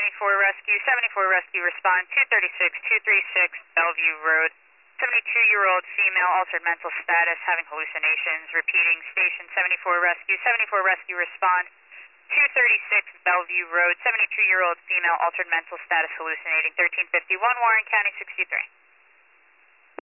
74 Rescue, respond 236 Bellevue Road. 72-year-old female, altered mental status, having hallucinations. Repeating, station 74 Rescue, respond 236 Bellevue Road. 72-year-old female, altered mental status, hallucinating. 1351 Warren County 63.